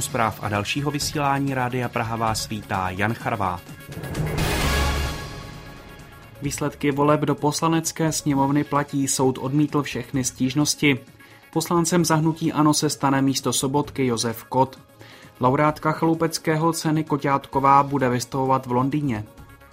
zpráv a dalšího vysílání Rádia Praha vás vítá Jan Charvát. Výsledky voleb do Poslanecké sněmovny platí, soud odmítl všechny stížnosti. Poslancem za hnutí ANO se stane místo Sobotky Josef Kott. Laureátka chaloupeckého ceny Koťátková bude vystavovat v Londýně.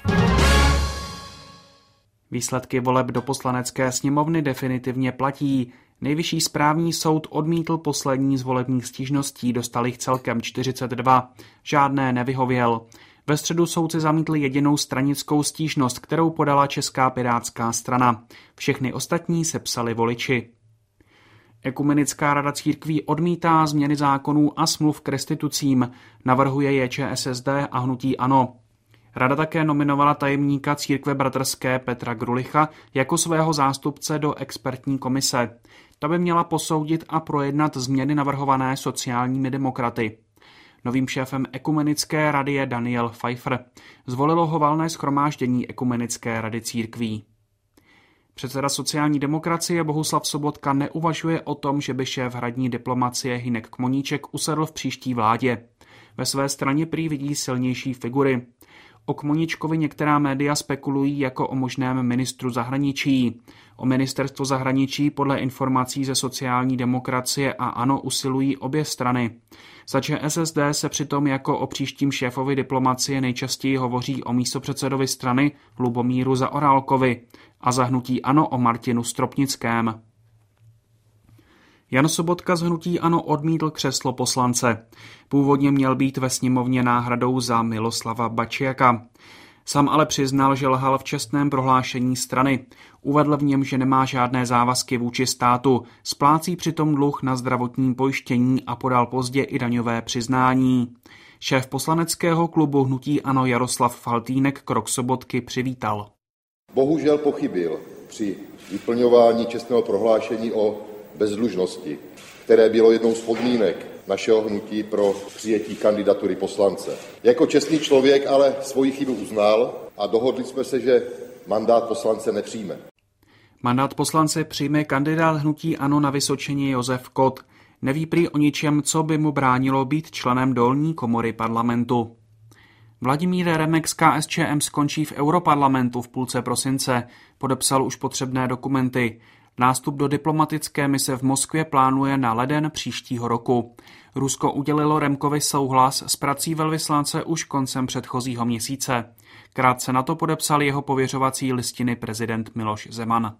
Výsledky voleb do Poslanecké sněmovny definitivně platí. Nejvyšší správní soud odmítl poslední z volebních stížností, dostal jich celkem 42. Žádné nevyhověl. Ve středu soudci zamítl jedinou stranickou stížnost, kterou podala Česká pirátská strana. Všechny ostatní sepsali voliči. Ekumenická rada církví odmítá změny zákonů a smluv k restitucím. Navrhuje je ČSSD a hnutí ANO. Rada také nominovala tajemníka církve bratrské Petra Grulicha jako svého zástupce do expertní komise. Ta by měla posoudit a projednat změny navrhované sociálními demokraty. Novým šéfem Ekumenické rady je Daniel Pfeiffer. Zvolilo ho valné shromáždění Ekumenické rady církví. Předseda sociální demokracie Bohuslav Sobotka neuvažuje o tom, že by šéf hradní diplomacie Hynek Kmoníček usedl v příští vládě. Ve své straně prý vidí silnější figury. O Kmoníčkovi některá média spekulují jako o možném ministru zahraničí. O ministerstvo zahraničí podle informací ze sociální demokracie a ANO usilují obě strany. Za ČSSD se přitom jako o příštím šéfovi diplomacie nejčastěji hovoří o místopředsedovi strany Lubomíru Zaorálkovi a za hnutí ANO o Martinu Stropnickém. Jan Sobotka z hnutí ANO odmítl křeslo poslance. Původně měl být ve sněmovně náhradou za Miloslava Bačiaka. Sám ale přiznal, že lhal v čestném prohlášení strany. Uvedl v něm, že nemá žádné závazky vůči státu, splácí přitom dluh na zdravotním pojištění a podal pozdě i daňové přiznání. Šéf poslaneckého klubu hnutí ANO Jaroslav Faltýnek krok Sobotky přivítal. Bohužel pochybil při vyplňování čestného prohlášení o bezdlužnosti, které bylo jednou z podmínek našeho hnutí pro přijetí kandidatury poslance. Jako čestný člověk ale svoji chybu uznal a dohodli jsme se, že mandát poslance nepřijme. Mandát poslance přijme kandidát hnutí ANO na Vysočině Josef Kott. Neví prý o ničem, co by mu bránilo být členem dolní komory parlamentu. Vladimír Remek z KSČM skončí v Europarlamentu v půlce prosince. Podepsal už potřebné dokumenty. Nástup do diplomatické mise v Moskvě plánuje na leden příštího roku. Rusko udělilo Remkovi souhlas s prací velvyslance už koncem předchozího měsíce. Krátce na to podepsal jeho pověřovací listiny prezident Miloš Zeman.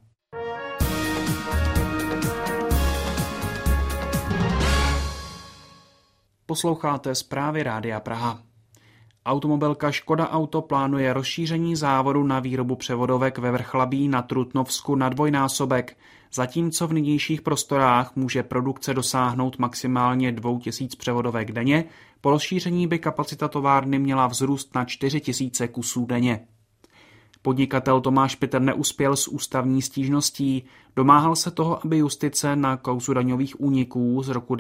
Posloucháte zprávy Rádia Praha. Automobilka Škoda Auto plánuje rozšíření závodu na výrobu převodovek ve Vrchlabí na Trutnovsku na dvojnásobek, zatímco v nynějších prostorách může produkce dosáhnout maximálně 2000 převodovek denně, po rozšíření by kapacita továrny měla vzrůst na 4000 kusů denně. Podnikatel Tomáš Pitr neuspěl s ústavní stížností. Domáhal se toho, aby justice na kauzu daňových úniků z roku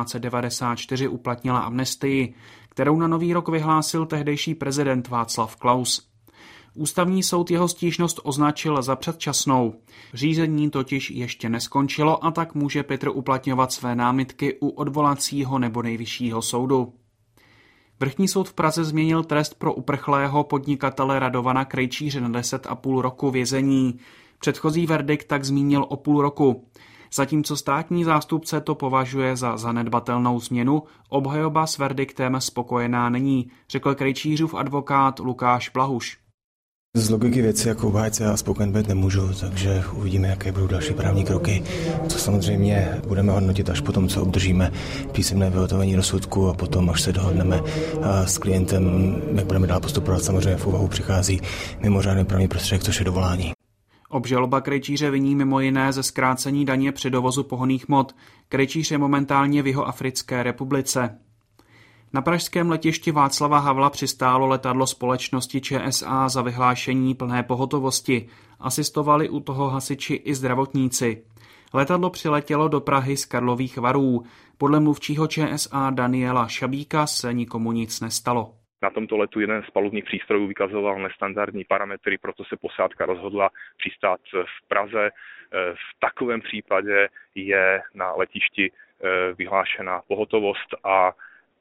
1994 uplatnila amnestii, kterou na Nový rok vyhlásil tehdejší prezident Václav Klaus. Ústavní soud jeho stížnost označil za předčasnou. Řízení totiž ještě neskončilo a tak může Pitr uplatňovat své námitky u odvolacího nebo nejvyššího soudu. Vrchní soud v Praze změnil trest pro uprchlého podnikatele Radovana Krejčíře na 10,5 roku vězení. Předchozí verdikt tak zmínil o půl roku. Zatímco státní zástupce to považuje za zanedbatelnou změnu, obhajoba s verdiktem spokojená není, řekl Krejčířův advokát Lukáš Blahuš. Z logiky věci jako obhájce já spokojen být nemůžu, takže uvidíme, jaké budou další právní kroky. Co samozřejmě budeme hodnotit až potom, co obdržíme písemné vyhotovení rozsudku a potom, až se dohodneme s klientem, jak budeme dál postupovat. Samozřejmě v úvahu přichází mimořádný právní prostředek, což je dovolání. Obžaloba Krejčíře viní mimo jiné ze zkrácení daně při dovozu pohonných hmot. Krejčíř je momentálně v Jihoafrické republice. Na pražském letišti Václava Havla přistálo letadlo společnosti ČSA za vyhlášení plné pohotovosti. Asistovali u toho hasiči i zdravotníci. Letadlo přiletělo do Prahy z Karlových Varů. Podle mluvčího ČSA Daniela Šabíka se nikomu nic nestalo. Na tomto letu jeden z palubních přístrojů vykazoval nestandardní parametry, proto se posádka rozhodla přistát v Praze. V takovém případě je na letišti vyhlášena pohotovost a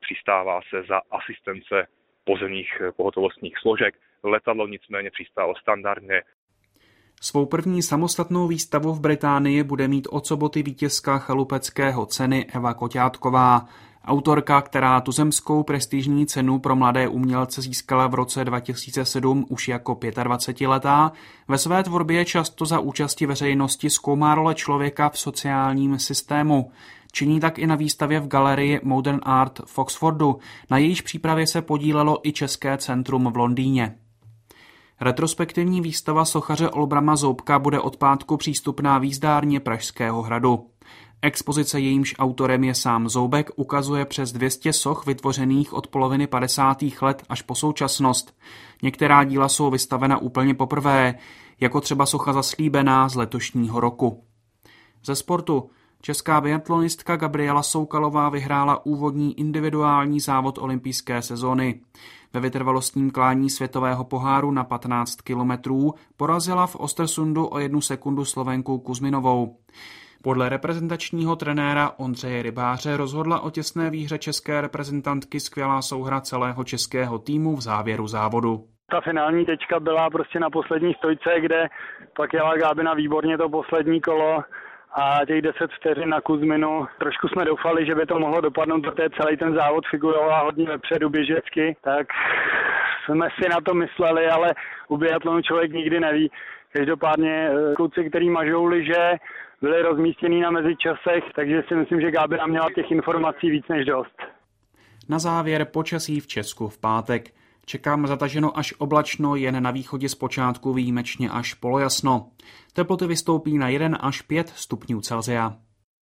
přistává se za asistence pozemních pohotovostních složek. Letadlo nicméně přistálo standardně. Svou první samostatnou výstavu v Británii bude mít od soboty vítězka chalupeckého ceny Eva Koťátková. Autorka, která tuzemskou prestižní cenu pro mladé umělce získala v roce 2007 už jako 25letá, ve své tvorbě často za účasti veřejnosti zkoumá role člověka v sociálním systému. Činí tak i na výstavě v galerii Modern Art v Oxfordu, na jejíž přípravě se podílelo i České centrum v Londýně. Retrospektivní výstava sochaře Olbrama Zoubka bude od pátku přístupná v jízdárně Pražského hradu. Expozice, jejímž autorem je sám Zoubek, ukazuje přes 200 soch vytvořených od poloviny 50. let až po současnost. Některá díla jsou vystavena úplně poprvé, jako třeba socha Zaslíbená z letošního roku. Ze sportu. Česká biatlonistka Gabriela Soukalová vyhrála úvodní individuální závod olympijské sezóny. Ve vytrvalostním klání světového poháru na 15 kilometrů porazila v Ostersundu o 1 sekundu Slovenku Kuzminovou. Podle reprezentačního trenéra Ondřeje Rybáře rozhodla o těsné výhře české reprezentantky skvělá souhra celého českého týmu v závěru závodu. Ta finální tečka byla prostě na poslední stojce, kde pak jela Gábina výborně to poslední kolo a těch 10 vteřin na Kuzminu. Trošku jsme doufali, že by to mohlo dopadnout, protože celý ten závod figuroval hodně vepředu běžecky, tak jsme si na to mysleli, ale u biatlonu člověk nikdy neví. Každopádně kluci, který mažou lyže, byli rozmístěný na mezičasech, takže si myslím, že Gábina měla těch informací víc než dost. Na závěr počasí v Česku v pátek. Čekám zataženo až oblačno, jen na východě zpočátku výjimečně až polojasno. Teploty vystoupí na 1 až 5 stupňů Celsia.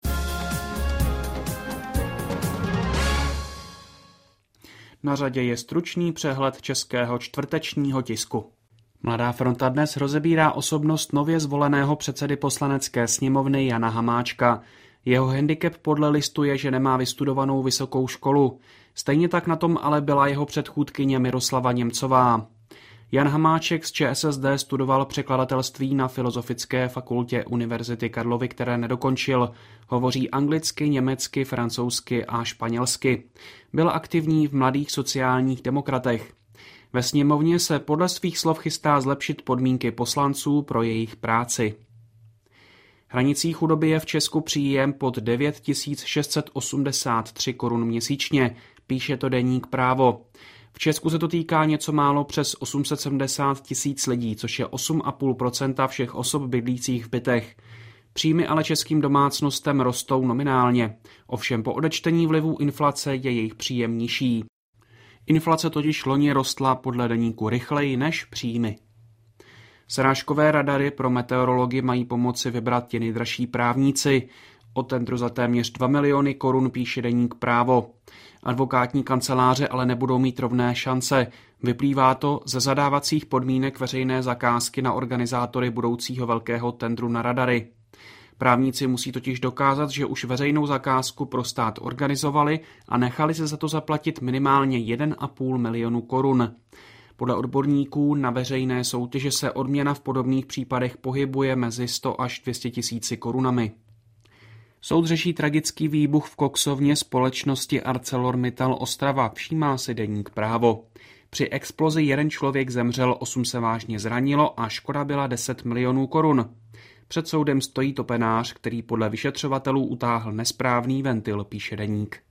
Na řadě je stručný přehled českého čtvrtečního tisku. Mladá fronta dnes rozebírá osobnost nově zvoleného předsedy Poslanecké sněmovny Jana Hamáčka. Jeho handicap podle listu je, že nemá vystudovanou vysokou školu. Stejně tak na tom ale byla jeho předchůdkyně Miroslava Němcová. Jan Hamáček z ČSSD studoval překladatelství na Filozofické fakultě Univerzity Karlovy, které nedokončil. Hovoří anglicky, německy, francouzsky a španělsky. Byl aktivní v Mladých sociálních demokratech. Ve sněmovně se podle svých slov chystá zlepšit podmínky poslanců pro jejich práci. Hranicí chudoby je v Česku příjem pod 9 683 korun měsíčně, píše to deník Právo. V Česku se to týká něco málo přes 870 000 lidí, což je 8,5% všech osob bydlících v bytech. Příjmy ale českým domácnostem rostou nominálně, ovšem po odečtení vlivů inflace je jejich příjem nižší. Inflace totiž loni rostla podle deníku rychleji než příjmy. Srážkové radary pro meteorology mají pomoci vybrat ti nejdražší právníci. O tendru za téměř 2 miliony korun píše deník Právo. Advokátní kanceláře ale nebudou mít rovné šance. Vyplývá to ze zadávacích podmínek veřejné zakázky na organizátory budoucího velkého tendru na radary. Právníci musí totiž dokázat, že už veřejnou zakázku pro stát organizovali a nechali se za to zaplatit minimálně 1,5 milionu korun. Podle odborníků na veřejné soutěže se odměna v podobných případech pohybuje mezi 100 až 200 tisíci korunami. Soud řeší tragický výbuch v koksovně společnosti ArcelorMittal Ostrava, všímá si deník Právo. Při explozi 1 člověk zemřel, 8 se vážně zranilo a škoda byla 10 milionů korun. Před soudem stojí topenář, který podle vyšetřovatelů utáhl nesprávný ventil, píše deník.